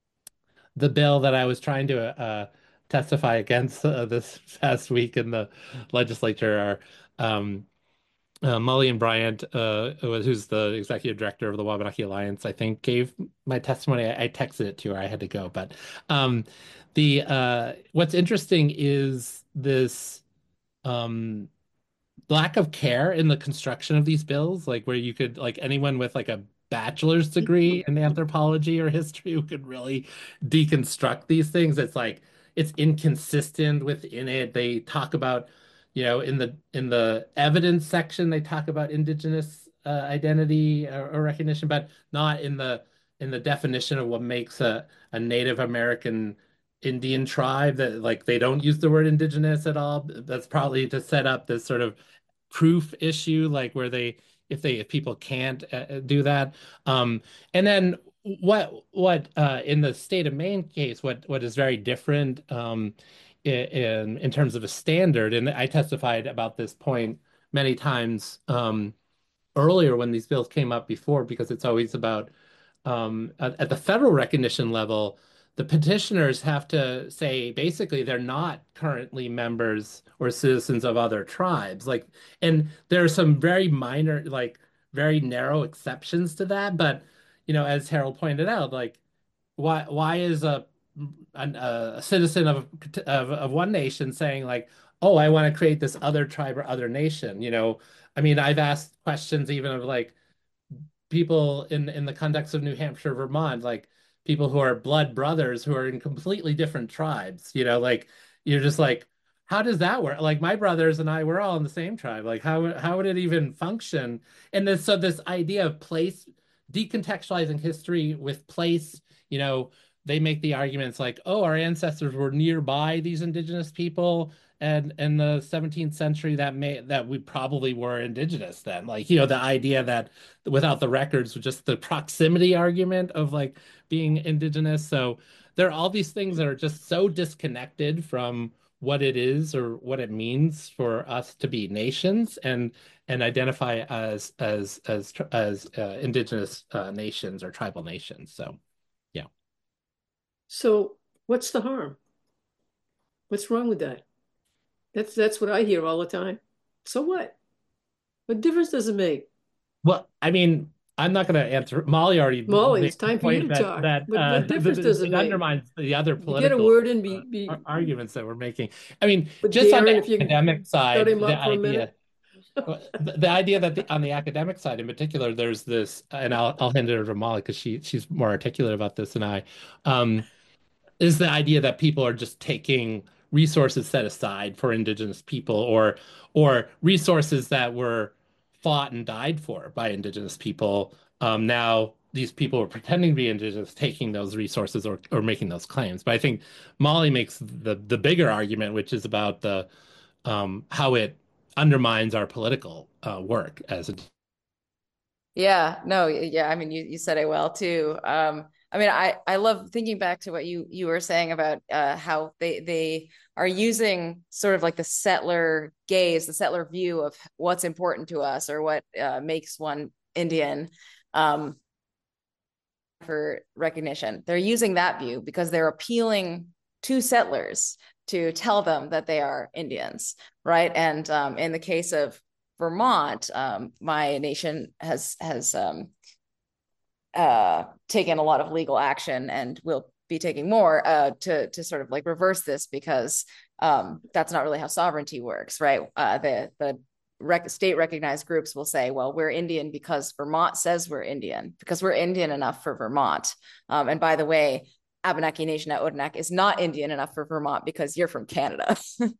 the bill that I was trying to uh, testify against uh, this past week in the legislature are um, uh, Mully and Bryant, uh, who's the executive director of the Wabanaki Alliance, I think gave my testimony. I, I texted it to her. I had to go, but um, the uh, what's interesting is this. Um, lack of care in the construction of these bills, like where you could, like anyone with like a bachelor's degree in anthropology or history who could really deconstruct these things. It's like it's inconsistent within it. They talk about, you know, in the in the evidence section, they talk about indigenous uh, identity or, or recognition, but not in the in the definition of what makes a, a Native American Indian tribe. That, like, they don't use the word indigenous at all. That's probably to set up this sort of proof issue, like where they, if they, if people can't uh, do that. Um, and then what, what uh, in the state of Maine case, what, what is very different um, in, in terms of a standard, and I testified about this point many times um, earlier when these bills came up before, because it's always about um, at, at the federal recognition level, the petitioners have to say basically they're not currently members or citizens of other tribes. Like, and there are some very minor, like very narrow exceptions to that. But, you know, as Harold pointed out, like, why why is a an, a citizen of, of of one nation saying like, oh, I want to create this other tribe or other nation? You know, I mean, I've asked questions even of like people in in the context of New Hampshire, Vermont, like people who are blood brothers who are in completely different tribes, you know, like you're just like, how does that work? Like my brothers and I, we're all in the same tribe. Like how how would it even function? And then so this idea of place, decontextualizing history with place, you know, they make the arguments like, oh, our ancestors were nearby these indigenous people, and in the seventeenth century that may that we probably were indigenous then. Like, you know, the idea that without the records, just the proximity argument of like being indigenous. So there are all these things that are just so disconnected from what it is or what it means for us to be nations and and identify as as as as uh, indigenous uh, nations or tribal nations. So, yeah. So what's the harm? What's wrong with that? That's that's what I hear all the time. So what? What difference does it make? Well, I mean, I'm not going to answer. Molly already Molly, made it's the time for you point to that talk. that What, uh, what difference does it it make? undermines the other You get a political word in, uh, be, be arguments that we're making. I mean, with just on Darren, the if you academic shut side, him the up for a idea, minute. the, the idea that the, on the academic side in particular, there's this, and I'll I'll hand it over to Molly because she she's more articulate about this than I. Um, is the idea that people are just taking resources set aside for indigenous people or or resources that were fought and died for by indigenous people. Um, now these people are pretending to be indigenous, taking those resources or or making those claims. But I think Molly makes the the bigger argument, which is about the um, how it undermines our political uh, work as a Yeah, no, yeah, I mean you you said it well too. Um, I mean I I love thinking back to what you you were saying about uh how they they are using sort of like the settler gaze, the settler view of what's important to us or what uh, makes one Indian um for recognition. They're using that view because they're appealing to settlers to tell them that they are Indians, right? And um, in the case of Vermont, um, my nation has has um, uh, taken a lot of legal action and will be taking more uh, to to sort of like reverse this because um, that's not really how sovereignty works, right? Uh, the the rec- state recognized groups will say, well, we're Indian because Vermont says we're Indian, because we're Indian enough for Vermont. Um, and by the way, Abenaki Nation at Odanak is not Indian enough for Vermont because you're from Canada,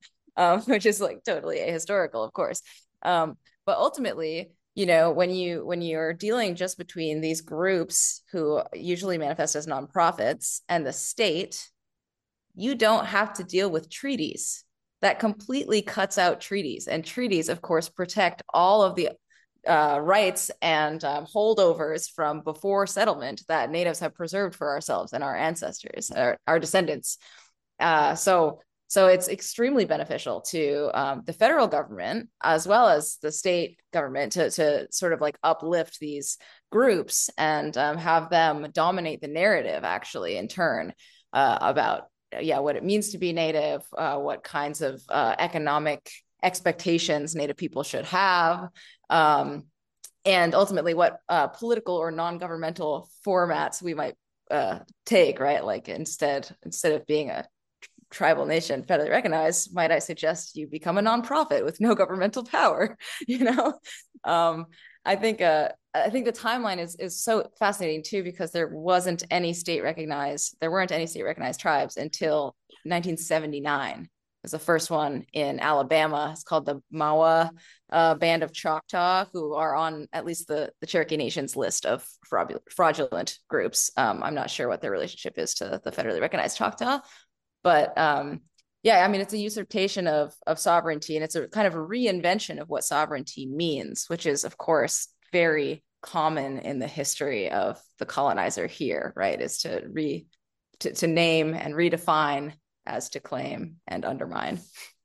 um, which is like totally ahistorical, of course. Um, but ultimately, you know, when you when you're dealing just between these groups who usually manifest as nonprofits and the state, you don't have to deal with treaties. That completely cuts out treaties. And treaties, of course, protect all of the uh, rights and um, holdovers from before settlement that natives have preserved for ourselves and our ancestors, our, our descendants. Uh, so, so it's extremely beneficial to um, the federal government as well as the state government to, to sort of like uplift these groups and um, have them dominate the narrative actually in turn uh, about yeah, what it means to be Native, uh, what kinds of uh, economic expectations Native people should have, um, and ultimately what uh, political or non-governmental formats we might uh, take, right? Like instead, instead of being a tribal nation federally recognized, might I suggest you become a nonprofit with no governmental power? You know, um, I think uh, I think the timeline is is so fascinating too because there wasn't any state recognized, there weren't any state recognized tribes until nineteen seventy-nine. It was the first one in Alabama. It's called the Mawa uh, Band of Choctaw, who are on at least the the Cherokee Nation's list of fraudulent groups. Um, I'm not sure what their relationship is to the federally recognized Choctaw, but um, yeah, I mean, it's a usurpation of of sovereignty, and it's a kind of a reinvention of what sovereignty means, which is, of course, very common in the history of the colonizer here, right? Is to re to, to name and redefine as to claim and undermine.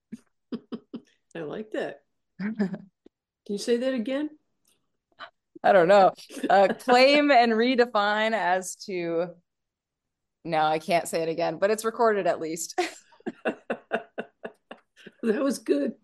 I like that. Can you say that again? I don't know. Uh, claim and redefine as to. No, I can't say it again, but it's recorded at least. That was good.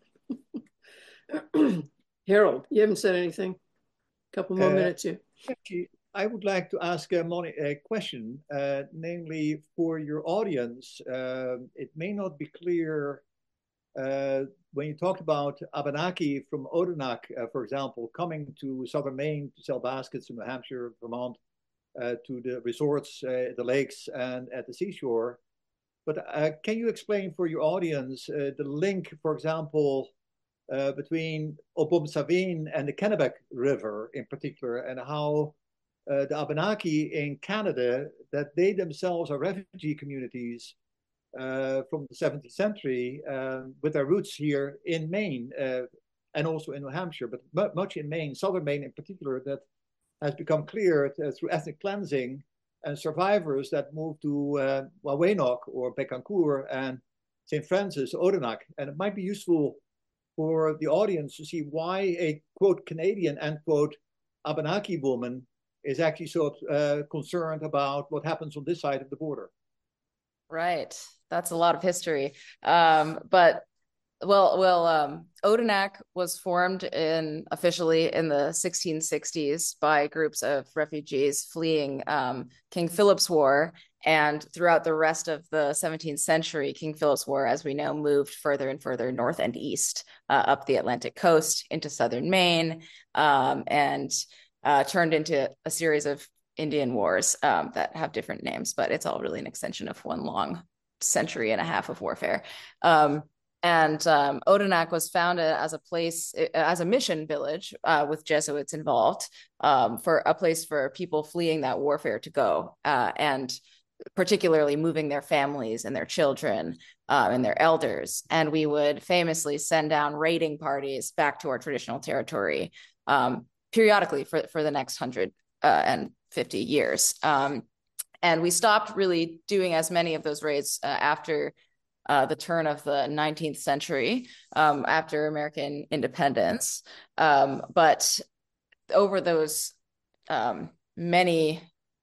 Harold, you haven't said anything. A couple more uh, minutes here. Actually, I would like to ask uh, Molly a question, uh, namely for your audience. Uh, it may not be clear uh, when you talked about Abenaki from Odanak, uh, for example, coming to southern Maine to sell baskets in New Hampshire, Vermont, uh, to the resorts, uh, the lakes, and at the seashore. But uh, can you explain for your audience uh, the link, for example, uh, between Obumsawin and the Kennebec River in particular, and how uh, the Abenaki in Canada, that they themselves are refugee communities uh, from the seventeenth century uh, with their roots here in Maine uh, and also in New Hampshire, but much in Maine, southern Maine in particular, that has become clear through ethnic cleansing, and survivors that moved to uh, Wawenoak or Bécancour and Saint Francis, Odanak. And it might be useful for the audience to see why a, quote, Canadian, end quote, Abenaki woman is actually so uh, concerned about what happens on this side of the border. Right. That's a lot of history. Um, but Well, well, um, Odanak was formed in officially in the sixteen sixties by groups of refugees fleeing um, King Philip's War, and throughout the rest of the seventeenth century, King Philip's War, as we know, moved further and further north and east uh, up the Atlantic coast into southern Maine, um, and uh, turned into a series of Indian wars um, that have different names, but it's all really an extension of one long century and a half of warfare. Um, And um, Odanak was founded as a place, as a mission village uh, with Jesuits involved um, for a place for people fleeing that warfare to go, uh, and particularly moving their families and their children uh, and their elders. And we would famously send down raiding parties back to our traditional territory um, periodically for, for the next one hundred fifty years. Um, and we stopped really doing as many of those raids uh, after Uh, the turn of the nineteenth century, um, after American independence. Um, but over those um, many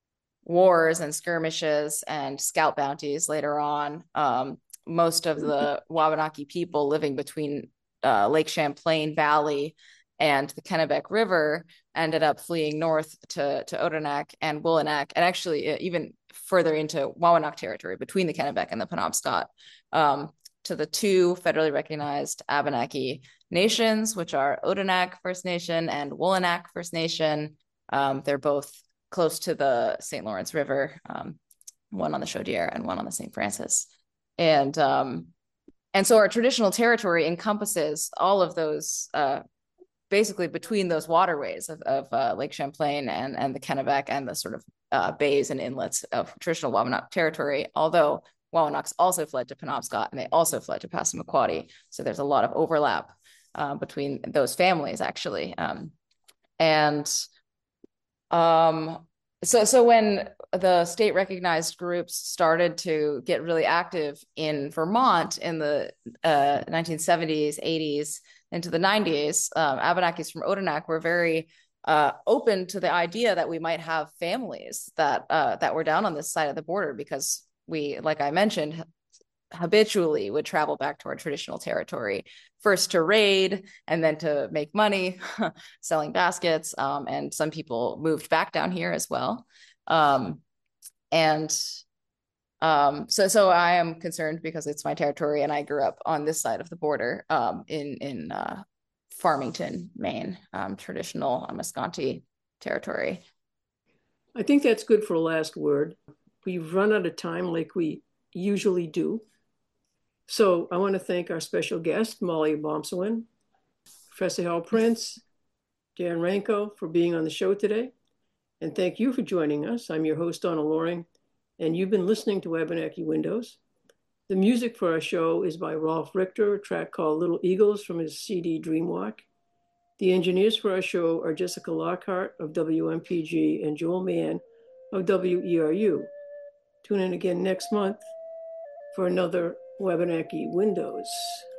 wars and skirmishes and scout bounties later on, um, most of the Wabanaki people living between uh, Lake Champlain Valley and the Kennebec River ended up fleeing north to, to Odanak and Wolinak, and actually even further into Wawanock territory between the Kennebec and the Penobscot, um, to the two federally recognized Abenaki nations, which are Odanak First Nation and Wolinak First Nation. Um, they're both close to the Saint Lawrence River, um, one on the Chaudière and one on the Saint Francis. And, um, and so our traditional territory encompasses all of those uh, basically between those waterways of, of uh, Lake Champlain and, and the Kennebec and the sort of uh, bays and inlets of traditional Wabanaki territory, although Wawanaks also fled to Penobscot and they also fled to Passamaquoddy. So there's a lot of overlap uh, between those families, actually. Um, and um, so, so when the state recognized groups started to get really active in Vermont in the uh, nineteen seventies, eighties, into the nineties, um, Abenakis from Odanak were very uh, open to the idea that we might have families that uh, that were down on this side of the border, because we, like I mentioned, habitually would travel back to our traditional territory, first to raid and then to make money selling baskets. Um, and some people moved back down here as well. Um, and Um, so, so I am concerned because it's my territory and I grew up on this side of the border, um, in, in, uh, Farmington, Maine, um, traditional Musconti territory. I think that's good for a last word. We've run out of time like we usually do. So I want to thank our special guest, Molly Bomsawin, Professor Hal Prince, Dan Ranko for being on the show today. And thank you for joining us. I'm your host, Donna Loring, and you've been listening to Wabanaki Windows. The music for our show is by Rolf Richter, a track called Little Eagles from his C D Dreamwalk. The engineers for our show are Jessica Lockhart of W M P G and Joel Mann of W E R U. Tune in again next month for another Wabanaki Windows.